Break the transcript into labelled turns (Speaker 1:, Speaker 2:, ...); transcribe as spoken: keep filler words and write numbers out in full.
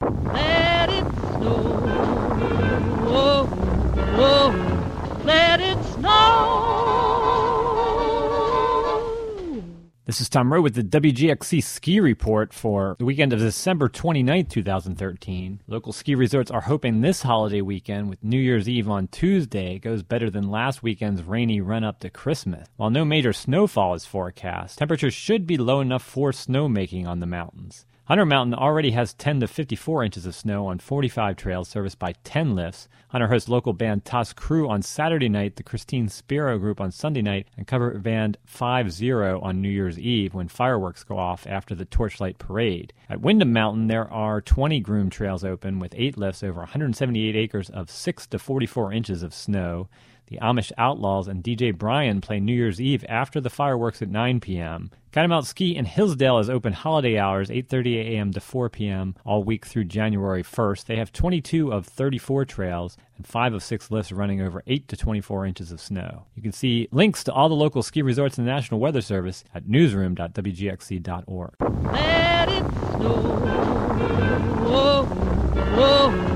Speaker 1: Let it snow. Whoa, whoa. Let it snow.
Speaker 2: This is Tom Rowe with the W G X C Ski Report for the weekend of December twenty-ninth, twenty thirteen. Local ski resorts are hoping this holiday weekend, with New Year's Eve on Tuesday, goes better than last weekend's rainy run-up to Christmas. While no major snowfall is forecast, temperatures should be low enough for snowmaking on the mountains. Hunter Mountain already has ten to fifty-four inches of snow on forty-five trails serviced by ten lifts. Hunter hosts local band Toss Crew on Saturday night, the Christine Spiro Group on Sunday night, and cover band five zero on New Year's Eve when fireworks go off after the Torchlight Parade. At Windham Mountain, there are twenty groomed trails open with eight lifts over one hundred seventy-eight acres of six to forty-four inches of snow. The Amish Outlaws and D J Brian play New Year's Eve after the fireworks at nine p.m. Catamount Ski in Hillsdale is open holiday hours, eight thirty a.m. to four p.m. all week through January first. They have twenty-two of thirty-four trails and five of six lifts running over eight to twenty-four inches of snow. You can see links to all the local ski resorts in the National Weather Service at newsroom dot w g x c dot org.
Speaker 1: Let it snow. Whoa, whoa.